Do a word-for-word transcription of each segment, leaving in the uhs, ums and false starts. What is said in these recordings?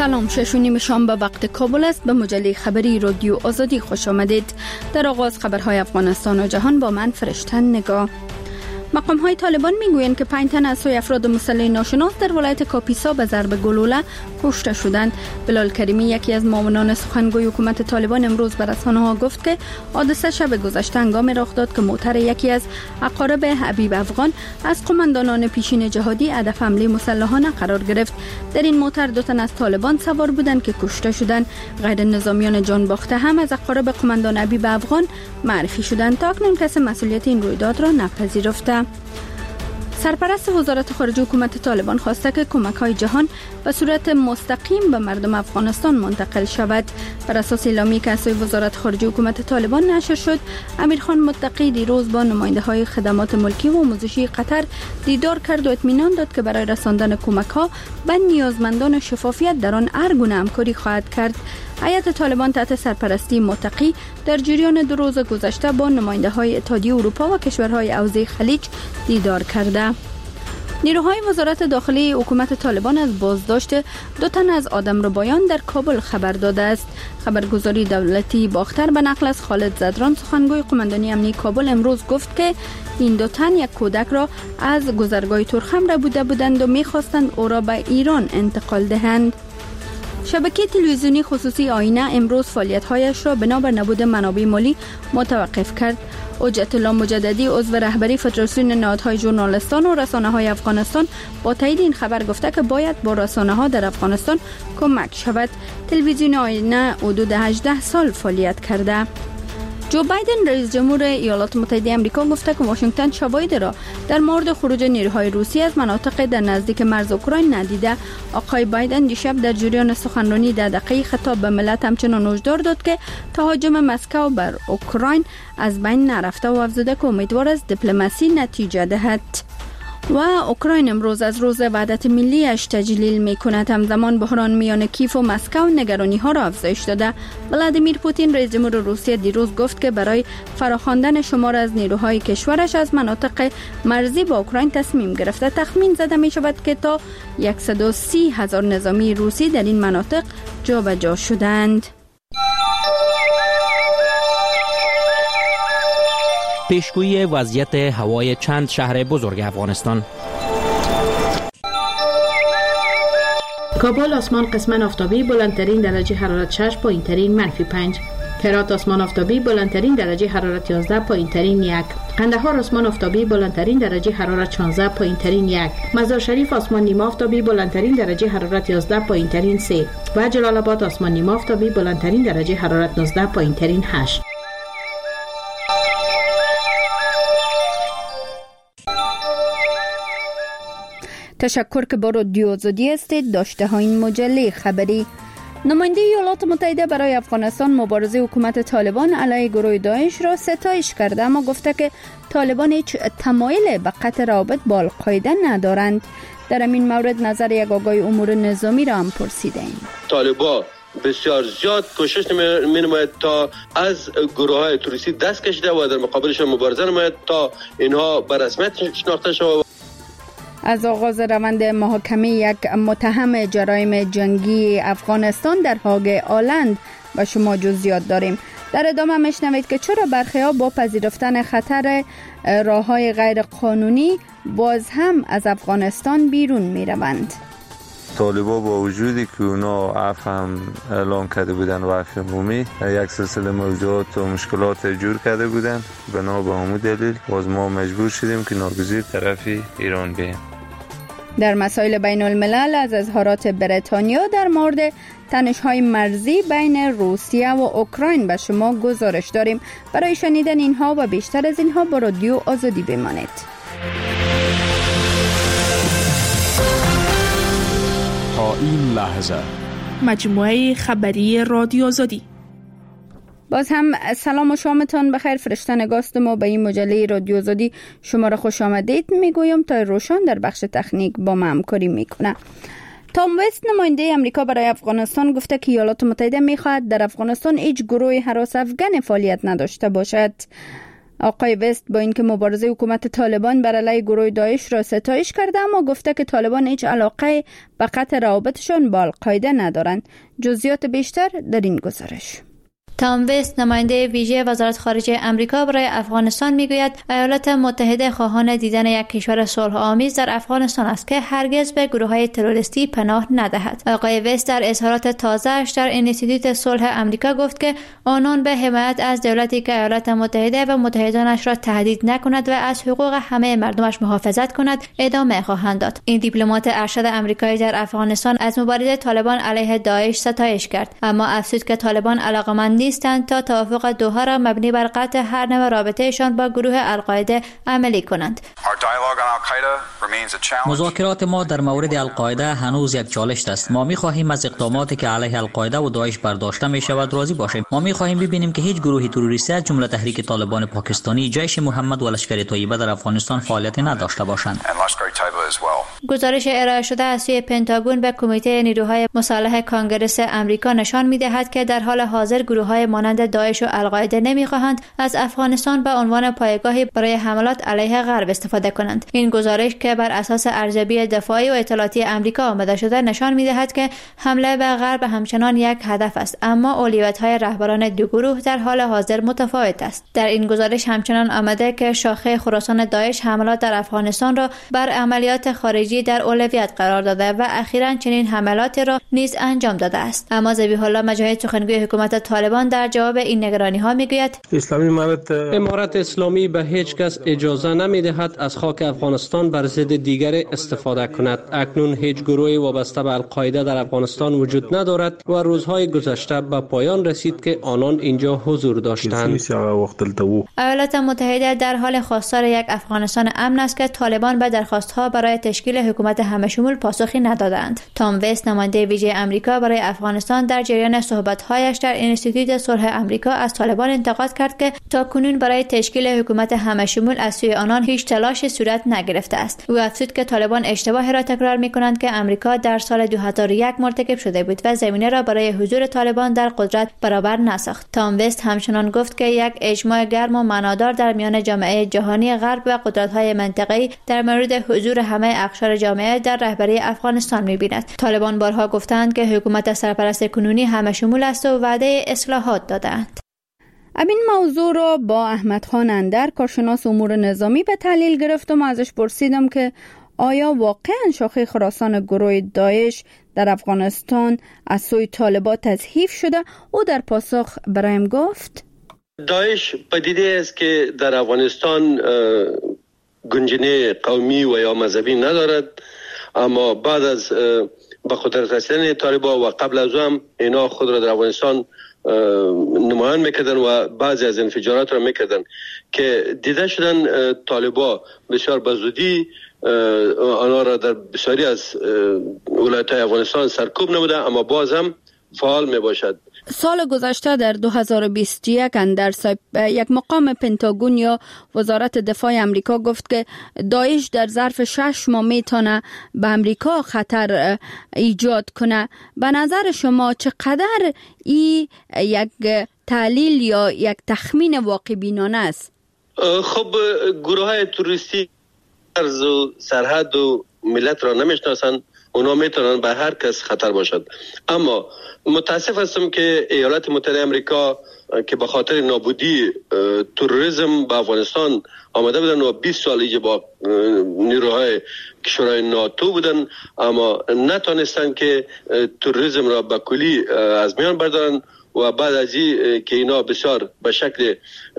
سلام، شش و نیم شام به وقت کابل است. به مجله خبری رادیو آزادی خوش آمدید. در آغاز خبرهای افغانستان و جهان با من فرشتن نگاه. مقام های طالبان میگویند که پنج تن از سوی افراد مسلح ناشناس در ولایت کاپیسا به ضرب گلوله کشته شدند. بلال کریمی، یکی از معاونان سخنگوی حکومت طالبان، امروز به رسانه‌ها گفت که حادثه شب گذشته هنگام رخ داد که موتر یکی از اقارب حبیب افغان از قماندانان پیشین جهادی هدف حمله مسلحانه قرار گرفت. در این موتر دو تن از طالبان سوار بودند که کشته شدند. غیر نظامیان جان باخته هم از اقارب قماندان حبیب افغان معرفی شدند. تا اکنون کسی مسئولیت این رویداد را نپذیرفته. سرپرست وزارت خارجه حکومت طالبان خواسته که کمک‌های جهان به صورت مستقیم به مردم افغانستان منتقل شود. بر اساس اعلامیه‌ای که از سوی وزارت خارجه حکومت طالبان نشر شد، امیرخان متقی دیروز با نماینده‌های خدمات ملکی و آموزشی قطر دیدار کرد و اطمینان داد که برای رساندن کمک‌ها به نیازمندان شفافیت در آن هر گونه همکاری خواهد کرد. هیئت طالبان تحت سرپرستی متقی در جریان دو روز گذشته با نماینده‌های اتحادیه اروپا و کشورهای حوزه خلیج دیدار کرده. نیروهای وزارت داخلی حکومت طالبان از بازداشت دو تن از آدمربایان در کابل خبر داده است. خبرگزاری دولتی باختر به نقل از خالد زدران، سخنگوی قماندانی امنیتی کابل، امروز گفت که این دو تن یک کودک را از گذرگاه ترخم ربوده بودند و می‌خواستند او را به ایران انتقال دهند. شبکه تلویزیونی خصوصی آینه امروز فعالیت‌هایش را بنابر نبود منابع مالی متوقف کرد. حجت الله مجددی، عضو رهبری فدراسیون نهادهای ژورنالیستان و رسانه‌های افغانستان، با تایید این خبر گفته که باید با رسانه‌ها در افغانستان کمک شود. تلویزیون آینه حدود هجده سال فعالیت کرده. جو بایدن، رئیس جمهور ایالات متحده آمریکا، گفته که واشنگتن شواهد را در مورد خروج نیروهای روسی از مناطق در نزدیک مرز اوکراین ندیده. آقای بایدن دیشب در جریان سخنرانی ده دقیقه‌ای خطاب به ملت همچنان هشدار داد که تهاجم مسکو بر اوکراین از بین نرفته و افزوده که امیدوار است دیپلماسی نتیجه دهد. و اوکراین امروز از روز وحدت ملیش تجلیل می‌کند. همزمان بحران میان کیف و مسکو نگرانی‌ها را افزایش داده. ولادیمیر پوتین، رئیس جمهور روسیه، دیروز گفت که برای فراخواندن شمار از نیروهای کشورش از مناطق مرزی با اوکراین تصمیم گرفته. تخمین زده می‌شود که تا صد و سی هزار نظامی روسی در این مناطق جابجا شدند. پیشگویی وضعیت هوای چند شهر بزرگ افغانستان. کابل آسمان قسماً آفتابی، بلندترین درجه حرارت شش، پایینترین منفی پنج. هرات آسمان آفتابی، بلندترین درجه حرارت یازده، پایینترین یک. قندهار آسمان آفتابی، بلندترین درجه حرارت شانزده، پایینترین یک. مزار شریف آسمان نیمه آفتابی، بلندترین درجه حرارت یازده، پایینترین سه. و جلال آباد آسمان نیمه آفتابی، بلندترین درجه حرارت نوزده، پایینترین هشت. تشکر که با رادیو آزادی هستید. داشته ها این مجله خبری. نماینده ایالات متحده برای افغانستان مبارزه حکومت طالبان علیه گروه داعش را ستایش کرده، اما گفته که طالبان هیچ تمایل به قطع روابط با القاعده ندارند. در این مورد نظر یک آگاه امور نظامی را هم پرسیدیم. طالبان بسیار زیاد کوشش می نماید تا از گروه های تروریستی دست کشیده و در مقابلشان مبارزه نماید تا اینها به رسمیت شناخته شود. از آغاز روند محاکمه یک متهم جرایم جنگی افغانستان در هاگ آلند و شما جزئیات داریم. در ادامه میشنوید که چرا برخی‌ها با پذیرفتن خطر راه‌های غیر قانونی باز هم از افغانستان بیرون میروند. طالبا با وجودی که اونا عفو هم اعلام کرده بودن و عفو عمومی، یک سلسله موضوعات و مشکلات جور کرده بودن. بنا به همون دلیل باز ما مجبور شدیم که ناگزیر طرفی ایران بیم. در مسائل بین الملل از اظهارات بریتانیا در مورد تنش‌های مرزی بین روسیه و اوکراین به شما گزارش داریم. برای شنیدن اینها و بیشتر از اینها با رادیو آزادی بمانید. تا این لحظه مجموعه خبری رادیو آزادی. باز هم سلام و شامتان بخیر. فرشته نگاستم و به این مجله رادیو آزادی شما را خوش آمدید میگویم. تا روشان در بخش تکنیک با ما همکاری میکنه. تام وست، نماینده امریکا برای افغانستان، گفته که ایالات متحده میخواهد در افغانستان هیچ گروه هراس افغان فعالیت نداشته باشد. آقای وست با اینکه مبارزه حکومت طالبان بر علیه گروه داعش را ستایش کرده، اما گفته که طالبان هیچ علاقه به قطع روابطشان با القاعده ندارند. جزئیات بیشتر در این گزارش. تام وست، نماینده ویژه وزارت خارجه آمریکا برای افغانستان، میگوید ایالات متحده خواهان دیدن یک کشور صلح آمیز در افغانستان است که هرگز به گروه‌های تروریستی پناه ندهد. آقای وست در اظهارات تازه‌اش در انستیتوت صلح آمریکا گفت که آنان به حمایت از دولتی که ایالات متحده و متحدانش را تهدید نکند و از حقوق همه مردمش محافظت کند ادامه خواهند داد. این دیپلمات ارشد آمریکایی در افغانستان از مبارزه طالبان علیه داعش ستایش کرد، اما افزود که طالبان علاقمند نیستند تا توافق دوحه را مبنی بر قطع هر نوع رابطهشان با گروه القاعده عملی کنند. مذاکرات ما در مورد القاعده هنوز یک چالش است. ما می‌خواهیم از اقداماتی که علیه القاعده و داعش برداشته می‌شود راضی باشیم. ما می‌خواهیم ببینیم که هیچ گروه تروریستی از جمله تحریک طالبان پاکستانی، جیش محمد و لشکر طیبه در افغانستان فعالیت نداشته باشند. گزارش ارائه شده از سوی پنتاگون به کمیته نیروهای مسلح کانگرس آمریکا نشان می‌دهد که در حال حاضر گروه‌های مانند داعش و القاعده نمی‌خواهند از افغانستان به عنوان پایگاهی برای حملات علیه غرب استفاده کنند. این گزارش که بر اساس ارزیابی دفاعی و اطلاعاتی آمریکا آماده شده نشان می‌دهد که حمله به غرب همچنان یک هدف است، اما اولویت‌های رهبران دو گروه در حال حاضر متفاوت است. در این گزارش همچنان آمده که شاخه خراسان داعش حملات در افغانستان را بر عملیات خارجی در اولویت قرار داده و اخیراً چنین حملاتی را نیز انجام داده است. اما ذبیح الله مجاهد، سخنگوی حکومت طالبان، در جواب این نگرانی‌ها میگوید اسلامی امارت امارت اسلامی به هیچ کس اجازه نمی‌دهد از خاک افغانستان بر ضد دیگر استفاده کند. اکنون هیچ گروهی وابسته به القاعده در افغانستان وجود ندارد و روزهای گذشته به پایان رسید که آنان اینجا حضور داشتند. ایالات متحده در حال خواستار یک افغانستان امن است که طالبان به درخواست‌ها برای تشکیل حکومت همه‌شمول پاسخی ندادند. تام وست، نماینده ویژه آمریکا برای افغانستان، در جریان صحبت‌هایش در انستیتوت صلح آمریکا از طالبان انتقاد کرد که تاکنون برای تشکیل حکومت همه‌شمول از سوی آنان هیچ تلاشی صورت نگرفته است. او افزود که طالبان اشتباهی را تکرار می‌کنند که آمریکا در سال دو هزار و یک مرتکب شده بود و زمینه را برای حضور طالبان در قدرت برابر نساخت. تام وست همچنان گفت که یک اجماع گرم و معنادار در میان جامعه جهانی غرب و قدرت‌های منطقه‌ای در مورد حضور همه اقشار جامعه در رهبری افغانستان می‌بیند. طالبان بارها گفتند که حکومت سرپرست کنونی همه‌شمول است و وعده اصلاحات دادند. این موضوع را با احمد خان اندر، کارشناس امور نظامی، به تحلیل گرفتم و ازش پرسیدم که آیا واقعا شاخه خراسان گروه داعش در افغانستان از سوی طالبان تضعیف شده؟ او در پاسخ برایم گفت داعش پدیده است که در افغانستان گنجینه قومی و یا مذهبی ندارد، اما بعد از به قدرت رسیدن طالبان و قبل از هم اینا خود را در افغانستان نمایان میکردن و بعضی از انفجارات را میکردن که دیده شدن طالبان بسیار بزودی آنها را در بسیاری از ولایت‌های افغانستان سرکوب نموده، اما باز هم فعال می باشد. سال گذشته در دو هزار و بیست و یک اندر یک مقام پنتاگون یا وزارت دفاع امریکا گفت که داعش در ظرف شش ماه میتونه به امریکا خطر ایجاد کنه. به نظر شما چقدر این یک تحلیل یا یک تخمین واقع بینانه است؟ خب گروه های تروریستی ارز و سرحد و ملت را نمیشناسند، اونا میتونن به هر کس خطر باشد. اما متاسف هستم که ایالات متحده آمریکا که به خاطر نابودی تروریسم به افغانستان آمده بودن و بیست سال ایجا با نیروهای کشورهای ناتو بودن، اما نتونستن که تروریسم را به کلی از میان بردارن و بعد از این که اینا بسیار به شکل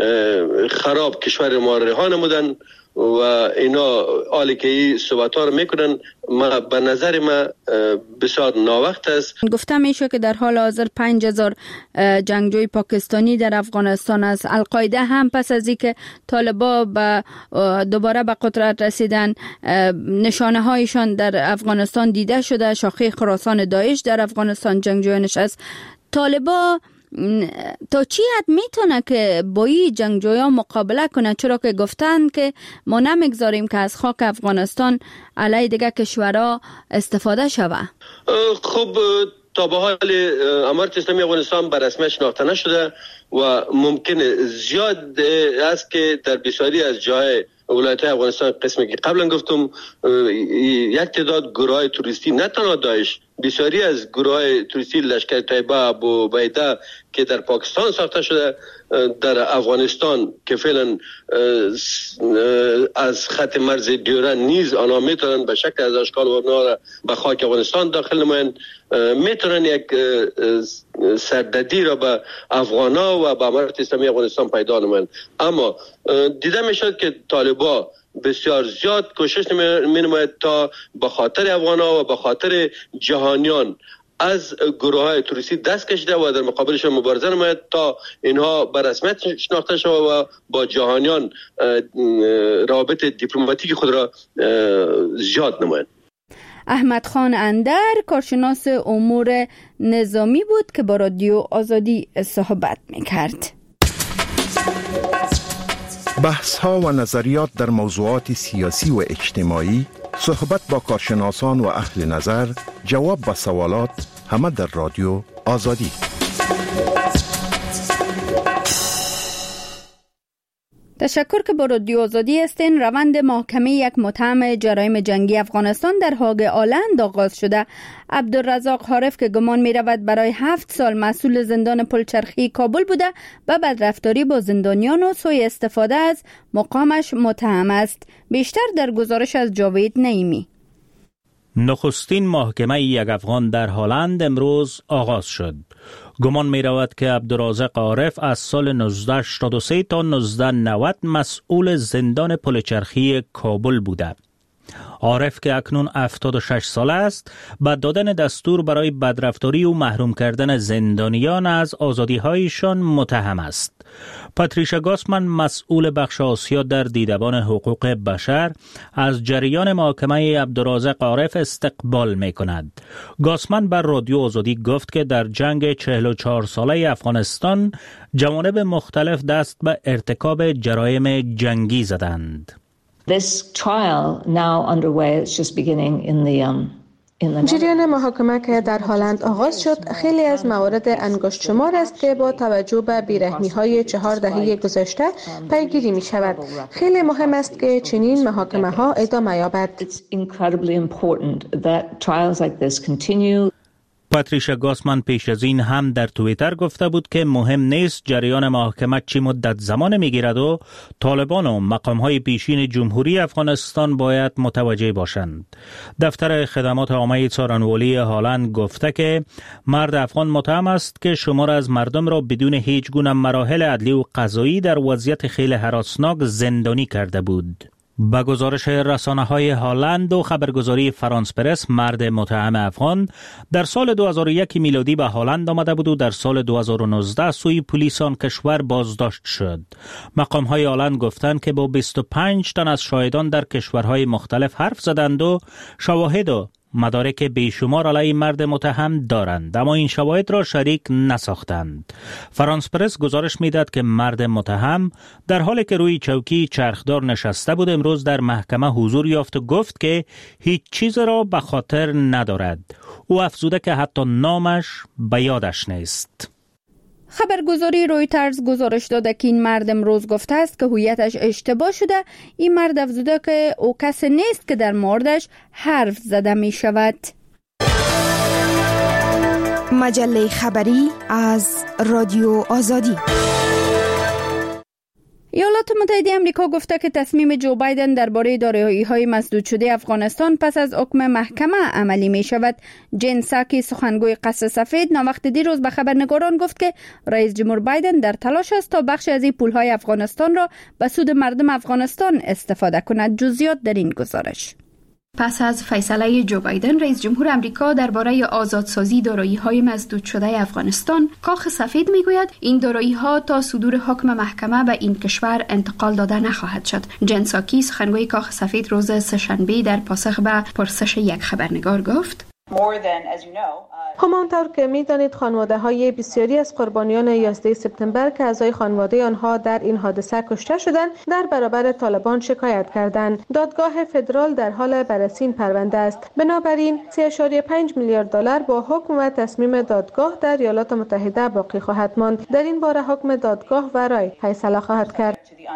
خراب کشور ما رها نمودن و اینا حالی که این صحبت ها رو میکنن، ما به نظر ما بسیار ناوقت است. گفته میشه که در حال حاضر پنج هزار جنگجوی پاکستانی در افغانستان است. القاعده هم پس از اینکه طالبان به دوباره به قدرت رسیدن نشانه هایشان در افغانستان دیده شده. شاخه خراسان داعش در افغانستان جنگجویانش است. طالبان تا چی حد میتونه که با این جنگجویان مقابله کنه، چرا که گفتن که ما نمیگذاریم که از خاک افغانستان علیه دیگه کشورها استفاده شوه؟ خب تا به حال امارت اسلامی افغانستان به رسمیت شناخته نشده و ممکنه زیاد است که در بسیاری از جای ولایت افغانستان قسمی که قبلا گفتم یک تعداد گروه توریستی نه تنها داعش، بسیاری از گروه توریستی لشکر طیبه، ابو عبیده که در پاکستان ساخته شده در افغانستان که فعلا از خط مرز دیورن نیز آنها میتونن به شکل از اشکال و ابنا به خاک افغانستان داخل نمایند، میتونن یک سردردی را به افغانا و به امارت اسلامی افغانستان پیدا نمایند. اما دیده میشد که طالبا بسیار زیاد کوشش می نماید تا به خاطر افغانا و به خاطر جهانیان از گروه های توریستی دست کشیده و در مقابلشان مبارزه نماید تا اینها به رسمیت شناخته شود و با جهانیان روابط دیپلماتیک خود را زیاد نماید. احمد خان اندر کارشناس امور نظامی بود که با رادیو آزادی صحبت میکرد. بحث ها و نظریات در موضوعات سیاسی و اجتماعی، صحبت با کارشناسان و اهل نظر، جواب به سوالات، همه در رادیو آزادی. تشکر که با رادیو آزادی هستین. روند محاکمه یک متهم جرایم جنگی افغانستان در هاگ آلند آغاز شده. عبدالرزاق حارف که گمان می رود برای هفت سال مسئول زندان پلچرخی کابل بوده و بدرفتاری با زندانیان و سوء استفاده از مقامش متهم است. بیشتر در گزارش از جاوید نعیمی. نخستین محاکمه یک افغان در هلند امروز آغاز شد. گمان می رود که عبدالرزاق عارف از سال نوزده هشتاد و سه تا نوزده نود مسئول زندان پلچرخی کابل بوده. عارف که اکنون هفتاد و شش ساله است، با دادن دستور برای بدرفتاری و محروم کردن زندانیان از آزادی‌هایشان متهم است. پاتریشا گاسمن مسئول بخش آسیا در دیدبان حقوق بشر از جریان محاکمه عبدالرزاق عارف استقبال می کند. گاسمن بر رادیو آزادی گفت که در جنگ چهل و چهار ساله افغانستان جوانب مختلف دست به ارتکاب جرایم جنگی زدند. This trial now underway, it's just beginning in the um جریان محاکمه که در هلند آغاز شد خیلی از موارد انگشت شمار است که با توجه به بیرحمی‌های چهار دهه گذشته پیگیری می شود. خیلی مهم است که چنین محاکمه ها ادامه یابد. پاتریشا گاسمن پیش از این هم در توییتر گفته بود که مهم نیست جریان محاکمه چی مدت زمان میگیرد و طالبان و مقامهای پیشین جمهوری افغانستان باید متوجه باشند. دفتر خدمات عامه څارنوالی هلند گفته که مرد افغان متهم است که شمار از مردم را بدون هیچ گونه مراحل عدلی و قضایی در وضعیت خیلی هراسناک زندانی کرده بود. با گزارش رسانه‌های هلند و خبرگزاری فرانس پرس، مرد متهم افغان در سال دو هزار و یک میلادی به هلند آمده بود و در سال دو هزار و نوزده سوی پلیس آن کشور بازداشت شد. مقام‌های هلند گفتند که با بیست و پنج تن از شاهدان در کشورهای مختلف حرف زدند و شواهد و مدارک بیشمار علیه مرد متهم دارند، اما این شواهد را شریک نساختند. فرانس پرس گزارش میداد که مرد متهم در حالی که روی چوکی چرخدار نشسته بود امروز در محکمه حضور یافت و گفت که هیچ چیز را به خاطر ندارد. او افزوده که حتی نامش به یادش نیست. خبرگزاری رویترز گزارش داده که این مرد امروز گفته است که هویتش اشتباه شده. این مرد افزوده که او کسی نیست که در موردش حرف زده می شود. مجله خبری از رادیو آزادی. ایالات متحده آمریکا گفته که تصمیم جو بایدن درباره دارایی‌های مسدود شده افغانستان پس از حکم محکمه عملی می شود. جین ساکی سخنگوی قصر سفید ناوقت دیروز به خبرنگاران گفت که رئیس جمهور بایدن در تلاش است تا بخش از این پولهای افغانستان را به سود مردم افغانستان استفاده کند. جزئیات در این گزارش. پس از فیصله جو بایدن رئیس جمهور آمریکا درباره آزادسازی دارایی‌های مسدود شده افغانستان، کاخ سفید میگوید این دارایی‌ها تا صدور حکم محکمه به این کشور انتقال داده نخواهد شد. جن ساکی سخنگوی کاخ سفید روز سه‌شنبه در پاسخ به پرسش یک خبرنگار گفت: همانطور که می‌دانید خانواده های بسیاری از قربانیان یازده سپتامبر که اعضای خانواده آنها در این حادثه کشته شدند در برابر طالبان شکایت کردند. دادگاه فدرال در حال بررسی این پرونده است. بنابراین سه ممیز پنج میلیارد دلار با حکم و تصمیم دادگاه در ایالات متحده باقی خواهد ماند. در این باره حکم دادگاه و رای فیصله خواهد کرد.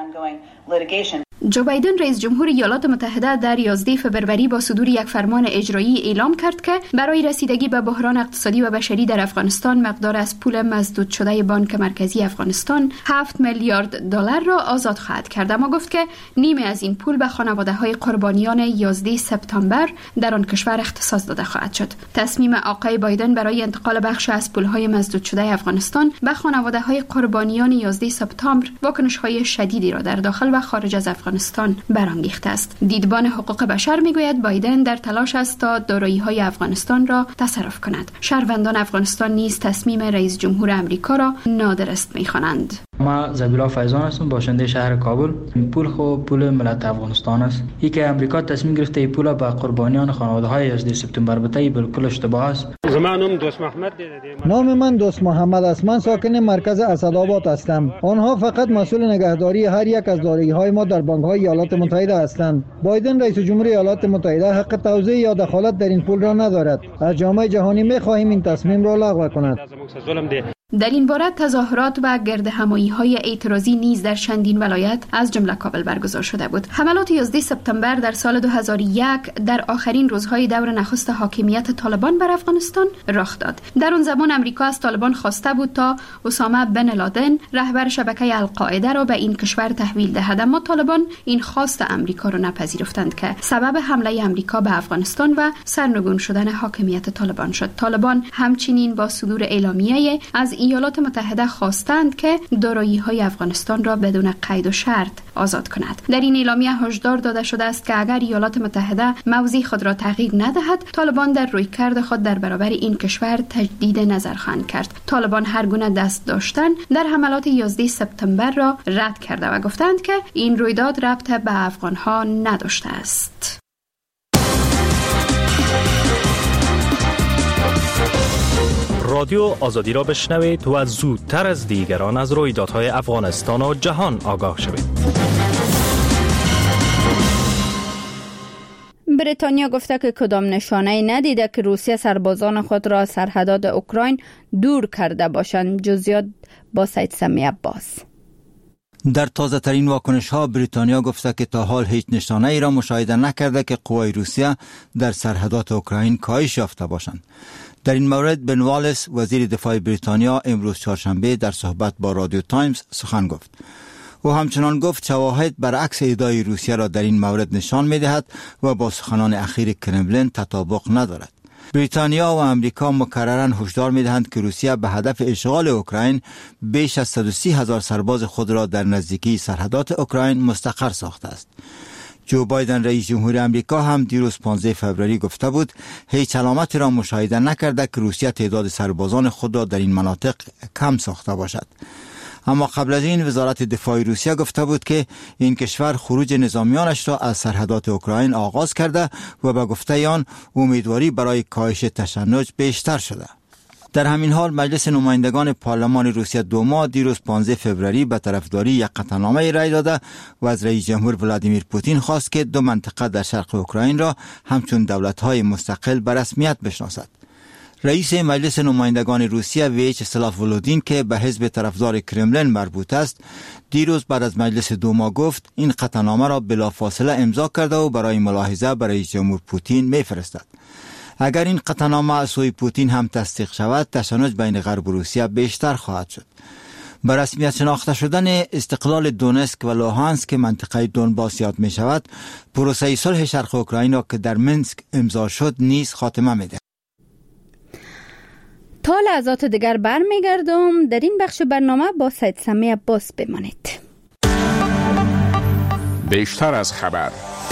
جو بایدن رئیس جمهور ایالات متحده در یازده فوریه با صدور یک فرمان اجرایی اعلام کرد که برای رسیدگی به بحران اقتصادی و بشری در افغانستان مقدار از پول مسدود شده بانک مرکزی افغانستان هفت میلیارد دلار را آزاد خواهد کرد، اما گفت که نیمه از این پول به خانواده‌های قربانیان یازده سپتامبر در آن کشور اختصاص داده خواهد شد. تصمیم آقای بایدن برای انتقال بخش از پول‌های مسدود شده افغانستان به خانواده‌های قربانیان یازده سپتامبر واکنش‌های شدیدی را در داخل و خارج از افغانستان برانگیخته است. دیدبان حقوق بشر میگوید بایدن در تلاش است تا دارایی‌های افغانستان را تصرف کند. شهروندان افغانستان نیز تصمیم رئیس جمهور آمریکا را نادرست می‌خوانند. ما زبیلا فیضان هستم، باشنده شهر کابل. این پول خو پول ملت افغانستان است. ای که آمریکا تصمیم گرفته این پول به قربانیان خانواده‌های یازده سپتامبر بده بالکل اشتباه است. زمانم دوست محمد. نام من دوست محمد است. من ساکن مرکز اسدآباد هستم. آنها فقط مسئول نگهداری هر یک از دارایی‌های ما در بانک‌های ایالات متحده هستند. بایدن رئیس جمهور ایالات متحده حق توزیع یا دخالت در این پول را ندارد. از جامعه جهانی می‌خواهیم این تصمیم را لغو کند. در این باره تظاهرات و گردهمایی‌های اعتراضی نیز در چندین ولایت از جمله کابل برگزار شده بود. حملات یازده سپتامبر در سال دو هزار و یک در آخرین روزهای دور نخست حاکمیت طالبان بر افغانستان رخ داد. در آن زمان امریکا از طالبان خواسته بود تا اسامه بن لادن رهبر شبکه القاعده را به این کشور تحویل دهد، اما طالبان این خواست امریکا را نپذیرفتند که سبب حمله امریکا به افغانستان و سرنگون شدن حاکمیت طالبان شد. طالبان همچنین با صدور اعلامیه از ایالات متحده خواستند که دارایی‌های افغانستان را بدون قید و شرط آزاد کند. در این اعلامیه هشدار داده شده است که اگر ایالات متحده موضع خود را تغییر ندهد، طالبان در رویکرد خود در برابر این کشور تجدید نظر خواهند کرد. طالبان هر گونه دست داشتن در حملات یازده سپتامبر را رد کرده و گفتند که این رویداد ربط به افغان‌ها نداشته است. رادیو آزادی را بشنوید و زودتر از دیگران از رویدادهای افغانستان و جهان آگاه شوید. بریتانیا گفته که کدام نشانه‌ای ندیده که روسیه سربازان خود را از سرحدات اوکراین دور کرده باشند. جزئیات با سید سمی عباس. در تازه ترین واکنش ها بریتانیا گفته که تا حال هیچ نشانه ای را مشاهده نکرده که قوای روسیه در سرحدات اوکراین کاهش یافته باشند. در این مورد بن والیس وزیر دفاع بریتانیا امروز چهارشنبه در صحبت با رادیو تایمز سخن گفت. او همچنان گفت شواهد برعکس ادعای روسیه را در این مورد نشان می‌دهد و با سخنان اخیر کرملین تطابق ندارد. بریتانیا و امریکا مکرراً هشدار می‌دهند که روسیه به هدف اشغال اوکراین بیش از صد و سی هزار سرباز خود را در نزدیکی سرحدات اوکراین مستقر ساخته است. جو بایدن رئیس جمهور آمریکا هم دیروز پانزده فوریه گفته بود هیچ علامتی را مشاهده نکرده که روسیه تعداد سربازان خود را در این مناطق کم ساخته باشد. اما قبل از این وزارت دفاع روسیه گفته بود که این کشور خروج نظامیانش را از سرحدات اوکراین آغاز کرده و به گفته آن امیدواری برای کاهش تشنج بیشتر شده. در همین حال مجلس نمایندگان پارلمان روسیه دوما دیروز پانزده فوریه به طرفداری یک قطعنامه رای داده و از رئیس جمهور ولادیمیر پوتین خواست که دو منطقه در شرق اوکراین را همچون دولت‌های مستقل به رسمیت بشناسد. رئیس مجلس نمایندگان روسیه ویاچسلاو ولودین که به حزب طرفدار کرملین مربوط است، دیروز بعد از مجلس دوما گفت این قطعنامه را بلافاصله امضا کرده و برای ملاحظه برای رئیس جمهور پوتین می‌فرستد. اگر این قطعنامه از سوی پوتین هم تصدیق شود، تشنج بین غرب و روسیه بیشتر خواهد شد. به رسمیت شناخته شدن استقلال دونسک و لوهانسک منطقه دونباس یاد می شود، پروسه صلح شرق اوکراین را که در منسک امضا شد نیز خاتمه می دهد. تا لحظات دیگر برمیگردم. در این بخش برنامه با سید سمی عباس بمانید. بیشتر از خبر.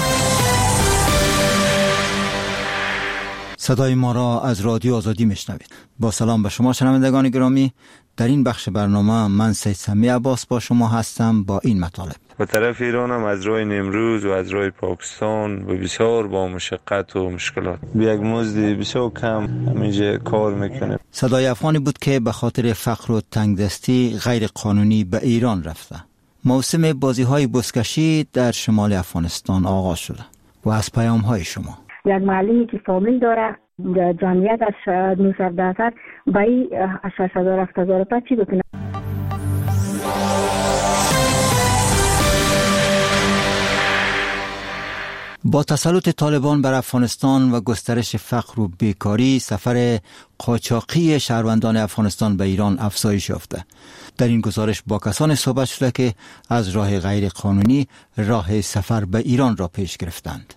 صدای ما را از رادیو آزادی میشنوید. با سلام به شما شنوندگان گرامی. در این بخش برنامه من سید سمی عباس با شما هستم با این مطالب. و طرف ایران هم از راه نیمروز و از راه پاکستان و بسیار با مشقت و مشکلات به یک مزد بسیار کم همینجا کار میکنه. صدای افغانی بود که به خاطر فقر و تنگدستی غیر قانونی به ایران رفته. موسم بازی های بزکشی در شمال افغانستان آغاز شده و از پیام های شما. یک معلمی که فامیل داره جمعیت از نهصد درصد بایی از ششصد هزار هفت هزار تا چی بکنه؟ با تسلط طالبان بر افغانستان و گسترش فقر و بیکاری، سفر قاچاقی شهروندان افغانستان به ایران افزایش یافته. در این گزارش با کسانی صحبت شده که از راه غیر قانونی راه سفر به ایران را پیش گرفتند.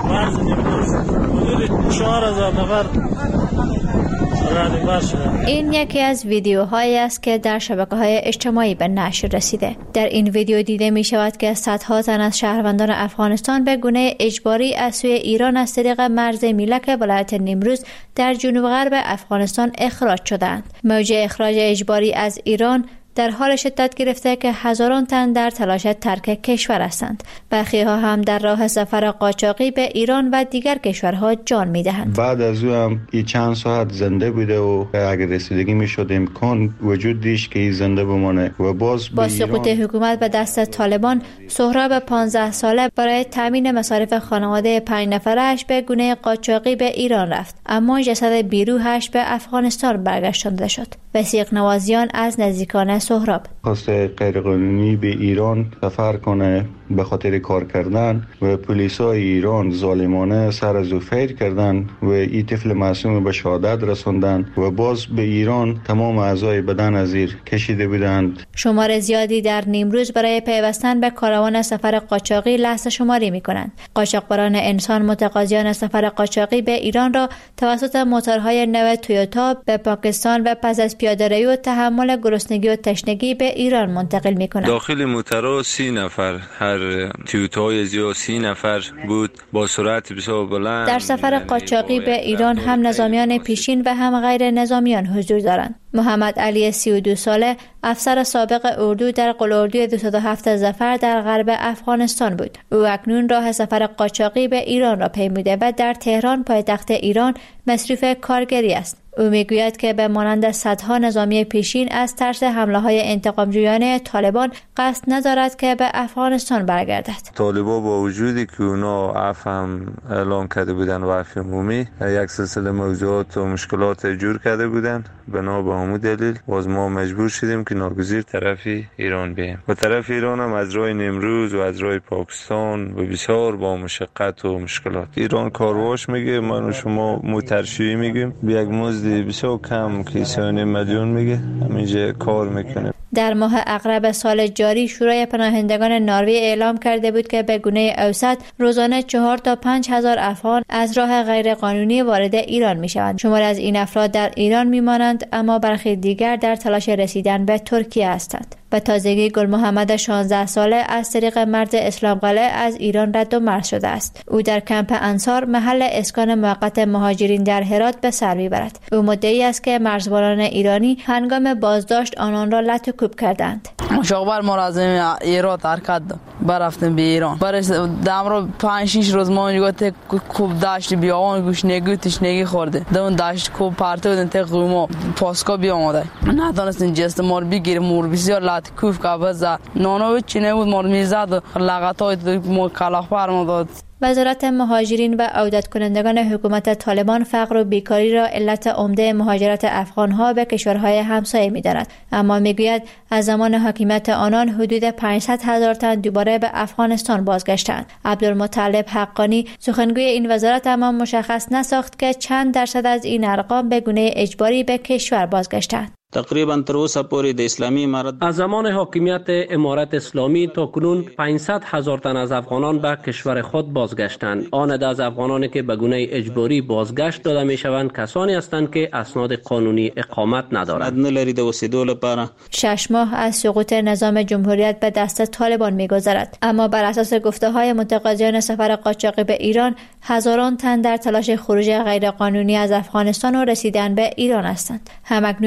این یکی از ویدیوهایی است که در شبکه‌های اجتماعی به نشر رسیده. در این ویدیو دیده می شود که صدها تن از شهروندان افغانستان به گونه اجباری از سوی ایران از طریق مرز میلک ولایت نیمروز در جنوب غرب افغانستان اخراج شدند. موج اخراج اجباری از ایران در حال شدت گرفته که هزاران تن در تلاش ترک کشور هستند. برخی ها هم در راه سفر قاچاقی به ایران و دیگر کشورها جان می‌دهند. بعد از او هم این چند ساعت زنده بوده و اگر رسیدگی می‌شد امکان وجود داشت که این زنده بمانه و باز با سقوط حکومت به دست طالبان، سهراب پانزده ساله برای تامین مصارف خانواده پنج نفرش به گونه قاچاقی به ایران رفت، اما جسد بیروحش به افغانستان برگشتانده شد. وثیق نوازیان از نزدیکان سهراب خواست غیرقانونی به ایران سفر کنه به خاطر کار کردن و پلیسای ایران ظالمانه سر از او فیر کردن و این طفل معصوم به شهادت رساندن و باز به ایران تمام اعضای بدن از زیر کشیده بودند. شمار زیادی در نیمروز برای پیوستن به کاروان سفر قاچاقی لحظه شماری می کنند. قاچاقبران انسان متقاضیان سفر قاچاقی به ایران را توسط موتورهای نو تویوتا به پاکستان و پس از پیاده‌روی و تحمل گرسنگی و تشنگی به ایران منتقل می کنند. داخل موتورها سی نفر، هر تویوتای زیاد سی نفر بود با سرعت بسیار بلند. در سفر قاچاقی به ایران هم نظامیان پیشین و هم غیر نظامیان حضور دارند. محمد علی سی و دو ساله افسر سابق اردو در قلاردوی دویست و هفت ظفر در غرب افغانستان بود. او اکنون راه سفر قاچاقی به ایران را پیموده و در تهران پایتخت ایران مصروف کارگری است. او میگوید که به مانند صدها نظامی پیشین از ترس حمله های انتقام جویانه طالبان قصد ندارد که به افغانستان برگردد. طالبان با وجودی که اونا عفو هم اعلام کرده بودن و عفو عمومی، یک سلسله موضوعات و مشکلات جور کرده بودن. بنا به همون دلیل باز ما مجبور شدیم که ناگزیر طرفی ایران بیم. و طرف ایران هم از راه نیمروز و از راه پاکستان و بسیار با مشقت و مشکلات. ایران کارواش میگه، من و شما موترشویی میگیم، به یک مزد بسیار کم که سه میلیون میگه، همینجا کار میکنه. در ماه اغرب سال جاری شورای پناهندگان نروژ اعلام کرده بود که به گونه اوسط روزانه چهار تا پنج هزار افغان از راه غیرقانونی وارد ایران میشوند. شماری از این افراد در ایران میمانند، اما برخی دیگر در تلاش رسیدن به ترکیه هستند. به تازگی گل محمد شانزده ساله از طریق مرز اسلام قلعه از ایران رد و مرز شده است. او در کمپ انصار محل اسکان موقت مهاجرین در هرات به سر میبرد. او مدعی است که مرزبانان ایرانی هنگام بازداشت آنان را لط و کوب کردند. مشاور مرازم ایران ترکت برفتم به ایران. برای دامرو پنج شش روز ما اونجا ته کوب داشت بیاون گوشنگی تشنگی خورده. دون داشت کوب پارته بودن ته قومو پاسکو بیامده. ندانستن جست مور بگیر مور بسیار لط کوب کابزا. نانو چینه بود مور میزد لغتای مو کلاخ فرمود داد. وزارت مهاجرین و عودت کنندگان حکومت طالبان فقر و بیکاری را علت عمده مهاجرت افغانها به کشورهای همسایه می‌داند، اما میگوید از زمان حاکمیت آنان حدود پانصد هزار تن دوباره به افغانستان بازگشتند. عبدالمطلب حقانی سخنگوی این وزارت اما مشخص نساخت که چند درصد از این ارقام به گونه اجباری به کشور بازگشتند. تقریبا تر اوسه پورې د اسلامي امارت از زمان حاکمیت امارت اسلامی تا کنون پانصد هزار تن از افغانان به کشور خود بازگشتند. آن از افغانانی که به گونه اجباری بازگشت داده میشوند کسانی هستند که اسناد قانونی اقامت ندارند. نلري د اوسېدو لپاره. شش ماه از سقوط نظام جمهوریت به دست طالبان میگذرد، اما بر اساس گفته‌های متقاضیان سفر قاچاقی به ایران هزاران تن در تلاش خروج غیرقانونی از افغانستان و رسیدن به ایران هستند. همکنون محدودیت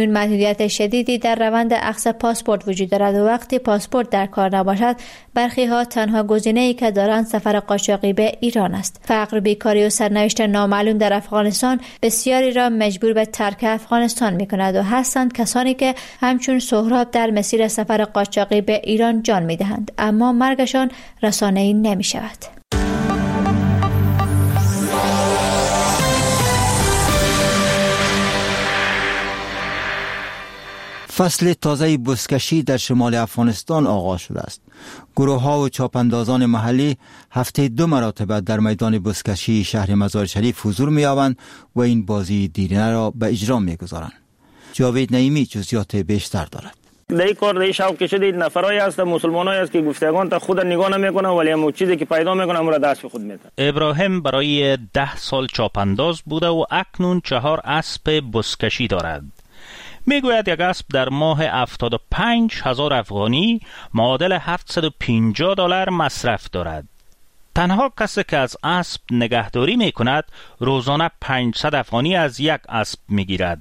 فعالیت شدیدی در روند اخذ پاسپورت وجود دارد و وقتی پاسپورت در کار نباشد برخی ها تنها گزینه‌ای که دارند سفر قاچاقی به ایران است. فقر، بیکاری و سرنوشت نامعلوم در افغانستان بسیاری را مجبور به ترک افغانستان می‌کند و هستند کسانی که همچون سهراب در مسیر سفر قاچاقی به ایران جان می‌دهند اما مرگشان رسانه‌ای نمی‌شود. فصل تازه بزکشی در شمال افغانستان آغاز شده است. گروه ها و چاپاندازان محلی هفته دو مرتبه در میدان بزکشی شهر مزار شریف حضور می یابند و این بازی دیرینه را به اجرا می گذارند. جاوید نعیمی جزئیات بیشتر دارد. در این کار در این شوق کشیده اید نفرایی هست، مسلمانایی هست که گفتگان تا خود نگاه نمیکنن ولی همون چیزی که پیدا میکنن اون را دست به خود میتن. ابراهیم برای ده سال چاپانداز بوده و اکنون چهار اسب بزکشی دارد. میگوید یک اسب در ماه هفتاد و پنج هزار افغانی معادل هفتصد و پنجاه دلار مصرف دارد. تنها کسی که از اسب نگهداری میکند روزانه پانصد افغانی از یک اسب میگیرد.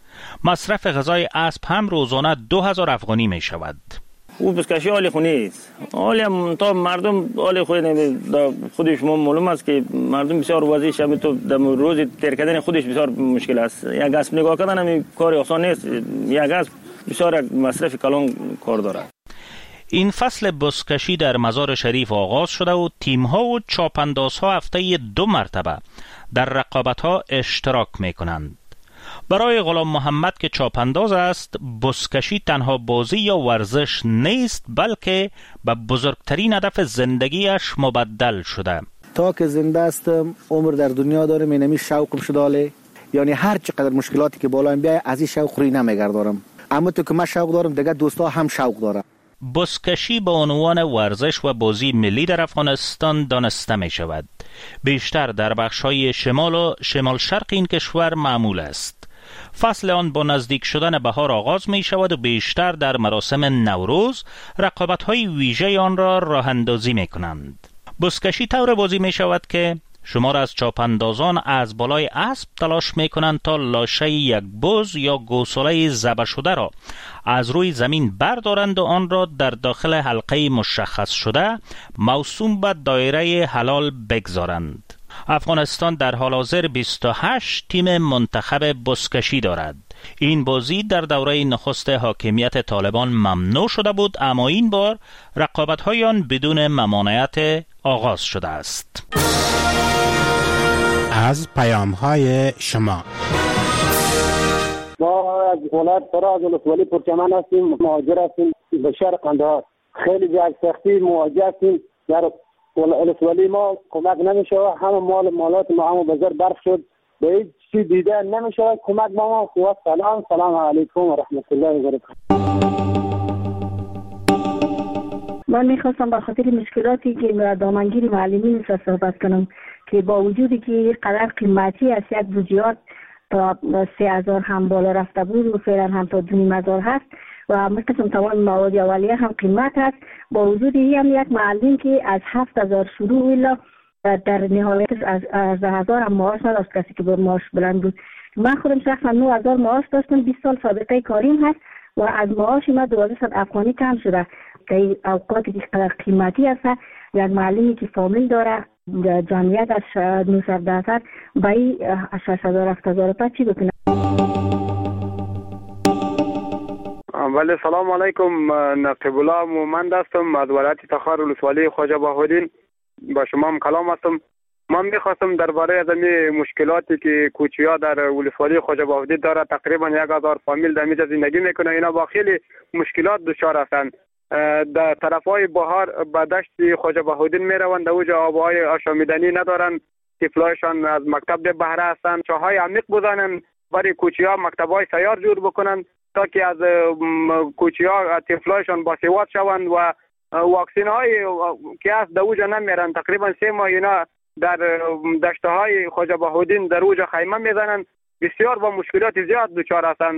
مصرف غذای اسب هم روزانه دو هزار افغانی می شود. او بزکشی حال خونی است. حالی هم تا مردم حال خود خودش معلوم است که مردم بسیار وضعیت شب تو در روز تیر کردن خودش بسیار مشکل است. یک اسب نگاه کردن هم کار آسان نیست. یک اسب بسیار مصرف کلان کار دارد. این فصل بزکشی در مزار شریف آغاز شده و تیم‌ها و چاپاندازها هفته دو مرتبه در رقابت‌ها اشتراک می‌کنند. برای غلام محمد که چاپانداز است، بزکشی تنها بازی یا ورزش نیست بلکه به بزرگترین هدف زندگیش مبدل شده. تا که زنده هستم عمر در دنیا دارم اینمی شوقم شداله، یعنی هر چقدر مشکلاتی که بالا بیای از این شوق روی نمیگردارم، اما تو که من شوق دارم دیگه دوستا هم شوق دارم. بزکشی به عنوان ورزش و بازی ملی در افغانستان دانسته می شود. بیشتر در بخش‌های شمال و شمال شرق این کشور معمول است. فصل آن با نزدیک شدن بهار آغاز می شود و بیشتر در مراسم نوروز رقابت‌های ویژه آن را راه اندازی می کنند. بزکشی طور بازی می شود که شمار از چاپاندازان از بالای اسب تلاش می کنند تا لاشه یک بز یا گوساله ذبح شده را از روی زمین بردارند و آن را در داخل حلقه مشخص شده موسوم به دایره حلال بگذارند. افغانستان در حال حاضر بیست و هشت تیم منتخب بزکشی دارد. این بازی در دوره نخست حاکمیت طالبان ممنوع شده بود اما این بار رقابت‌های آن بدون ممانعت آغاز شده است. از پیام‌های شما ما از ولایت فراز ولسوالی پرچمن هستیم، مهاجر هستیم به شهر قندهار. خیلی جای سختی مواجه هستیم. در ولسوالی ما کمک نمیشه، همه مال مالات ما هم بازار برف شد، به هیچ چیز دیده نمیشه کمک ما. ما خواه سلام سلام علیکم و رحمت الله و برکاته. من میخواستم به خاطر مشکلاتی که دامنگیر معلمین است صحبت کنم که با وجودی که قدر قیمتی است، یک بودجات تا سه هزار هم بالا رفته بود و فعلا هم تا دو نیم هزار هست و مثل تمام مواد اولیه هم قیمت هست. با وجود این هم یک معلم که از هفت هزار شروع الا در نهایت از از هزار هم معاش نداشت، کسی که با معاش بلند بود. من خودم شخصا نه هزار معاش داشتم، بیست سال سابقه کاریم هست و از معاش من دوازده افغانی کم شده. که اوقاتی که قدر قیمتی هست، یک معلمی که فامیل داره جمعیت از نهصد درصد با این شش هزار هفت هزار تا چی بکنه؟ بله سلام علیکم، نقیب الله مومند هستم از ولایت تخار ولسوالی خواجه بهاءالدین. با شما هم کلام هستم. من میخواستم درباره از این مشکلاتی که کوچیا در ولسوالی خواجه بهاءالدین داره، تقریبا یک هزار فامیل در اینجا زندگی میکنه، اینا با خیلی مشکلات دچار هستند. در طرفای بهار به دشت خواجه بهاءالدین میروند، اوجا آبهای آشامیدنی ندارن، طفلایشان از مکتب ده بهره هستند، چاهای عمیق بزنن برای کوچیا مکتبای سیار جور بکنن تا که از کوچیا طفلایشان باسواد شوند و واکسین های که از دوجا نمیرن. تقریبا سه ماه اینا در دشته های خواجه بهاءالدین در اوجا خیمه میزنن، بسیار با مشکلات زیاد دچار هستند.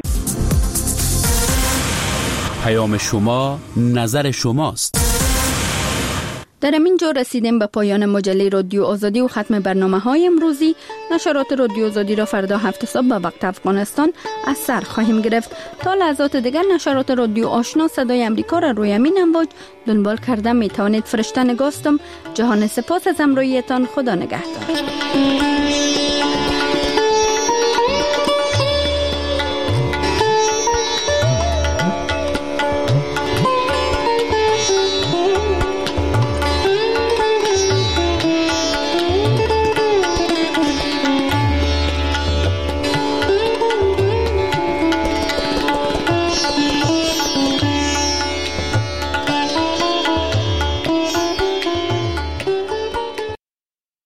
پیام شما نظر شماست. در همین جا رسیدیم به پایان مجله رادیو آزادی و ختم برنامه های امروزی. نشرات رادیو آزادی را فردا هفت صبح به وقت افغانستان از سر خواهیم گرفت. تا لحظات دیگر نشرات رادیو آشنا صدای امریکا را روی همین امواج دنبال کرده می توانید. فرشته نگاستم. جهان سپاس از همراهیتان. خدا نگهدار.